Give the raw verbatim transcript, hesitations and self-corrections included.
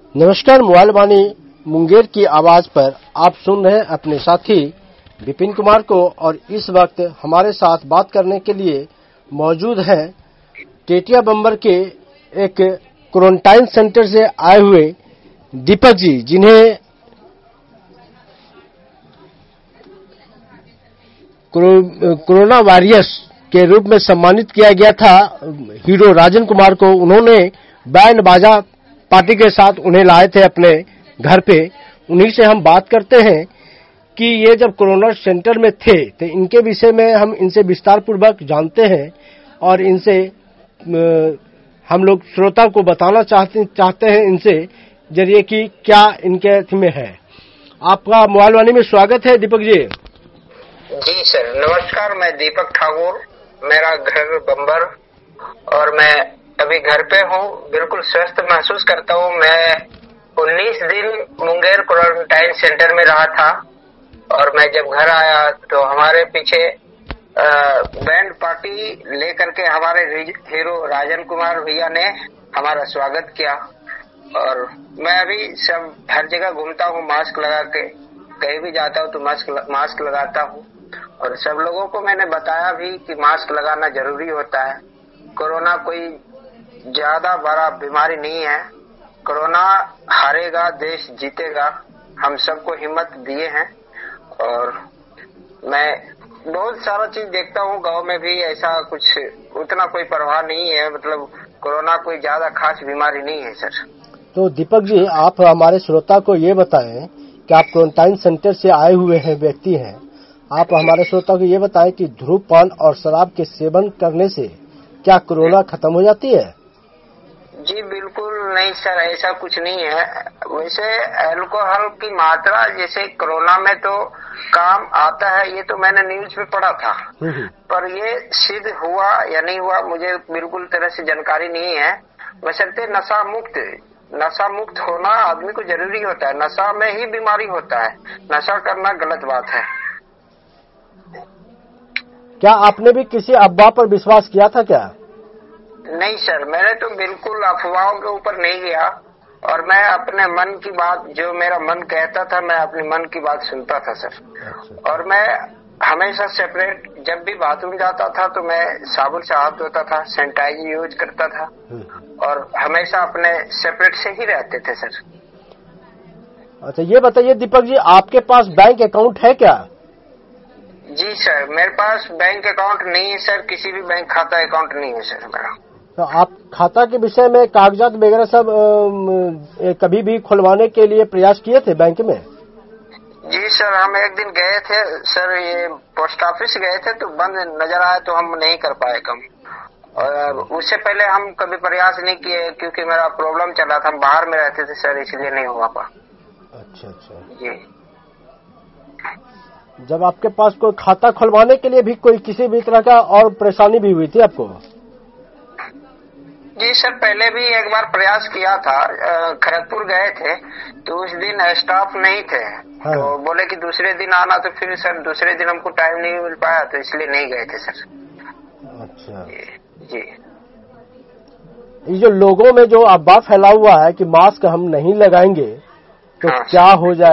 नमस्कार, मोबाइल वाणी मुंगेर की आवाज पर आप सुन रहे हैं अपने साथी विपिन कुमार को। और इस वक्त हमारे साथ बात करने के लिए मौजूद हैं टेटिया बम्बर के एक क्वारंटाइन सेंटर से आए हुए दीपक जी, जिन्हें कोरोना वॉरियर्स के रूप में सम्मानित किया गया था हीरो राजन कुमार को। उन्होंने बैंड बाजा पार्टी के साथ उन्हें लाए थे अपने घर पे। उन्हीं से हम बात करते हैं कि ये जब कोरोना सेंटर में थे तो इनके विषय में हम इनसे विस्तार पूर्वक जानते हैं और इनसे हम लोग श्रोता को बताना चाहते चाहते हैं इनसे जरिए कि क्या इनके में है। आपका मोबाइल वाणी में स्वागत है दीपक जी। जी सर, नमस्कार। मैं दीपक ठाकुर, मेरा घर बम्बर और मैं अभी घर पे हूँ। बिल्कुल स्वस्थ महसूस करता हूँ। मैं उन्नीस दिन मुंगेर क्वारंटाइन सेंटर में रहा था और मैं जब घर आया तो हमारे पीछे बैंड पार्टी लेकर के हमारे हीरो राजन कुमार भैया ने हमारा स्वागत किया। और मैं अभी सब हर जगह घूमता हूँ मास्क लगा के, कहीं भी जाता हूँ तो मास्क मास्क लगाता हूँ। और सब लोगों को मैंने बताया भी कि मास्क लगाना जरूरी होता है। कोरोना कोई ज्यादा बड़ा बीमारी नहीं है। कोरोना हारेगा, देश जीतेगा। हम सबको हिम्मत दिए हैं। और मैं बहुत सारा चीज देखता हूँ, गांव में भी ऐसा कुछ उतना कोई परवाह नहीं है। मतलब कोरोना कोई ज्यादा खास बीमारी नहीं है सर। तो दीपक जी, आप हमारे श्रोता को ये बताएं कि आप क्वारंटाइन सेंटर से आए हुए हैं व्यक्ति हैं, आप हमारे श्रोता को ये बताएं कि धूम्रपान और शराब के सेवन करने से क्या कोरोना खत्म हो जाती है? जी बिल्कुल नहीं सर, ऐसा कुछ नहीं है। वैसे अल्कोहल की मात्रा जैसे कोरोना में तो काम आता है, ये तो मैंने न्यूज में पढ़ा था। पर ये सिद्ध हुआ या नहीं हुआ मुझे बिल्कुल तरह से जानकारी नहीं है। बशर्ते नशा मुक्त नशा मुक्त होना आदमी को जरूरी होता है। नशा में ही बीमारी होता है, नशा करना गलत बात है। क्या आपने भी किसी अफवाह पर विश्वास किया था क्या? नहीं सर, मैंने तो बिल्कुल अफवाहों के ऊपर नहीं गया। और मैं अपने मन की बात, जो मेरा मन कहता था, मैं अपने मन की बात सुनता था सर। और मैं हमेशा सेपरेट, जब भी बाथरूम जाता था तो मैं साबुन से हाथ धोता था, सैनिटाइजर यूज करता था और हमेशा अपने सेपरेट से ही रहते थे सर। अच्छा, ये बताइए दीपक जी, आपके पास बैंक अकाउंट है क्या? जी सर, मेरे पास बैंक अकाउंट नहीं है सर। किसी भी बैंक खाता अकाउंट नहीं है सर मेरा। तो आप खाता के विषय में कागजात वगैरह सब आ, कभी भी खुलवाने के लिए प्रयास किए थे बैंक में? जी सर, हम एक दिन गए थे सर, ये पोस्ट ऑफिस गए थे तो बंद नजर आया तो हम नहीं कर पाए कम। और उससे पहले हम कभी प्रयास नहीं किए क्योंकि मेरा प्रॉब्लम चल रहा था, हम बाहर में रहते थे सर, इसलिए नहीं हुआ पा। अच्छा अच्छा जी। जब आपके पास कोई खाता खुलवाने के लिए भी कोई किसी भी तरह का और परेशानी भी हुई थी आपको? जी सर, पहले भी एक बार प्रयास किया था। खड़गपुर गए थे तो उस दिन स्टाफ नहीं थे। हाँ। तो बोले कि दूसरे दिन आना, तो फिर सर दूसरे दिन हमको टाइम नहीं मिल पाया तो इसलिए नहीं गए थे सर। अच्छा जी। ये जो लोगों में जो अफवाह फैला हुआ है कि मास्क हम नहीं लगाएंगे तो हाँ। क्या हो जाए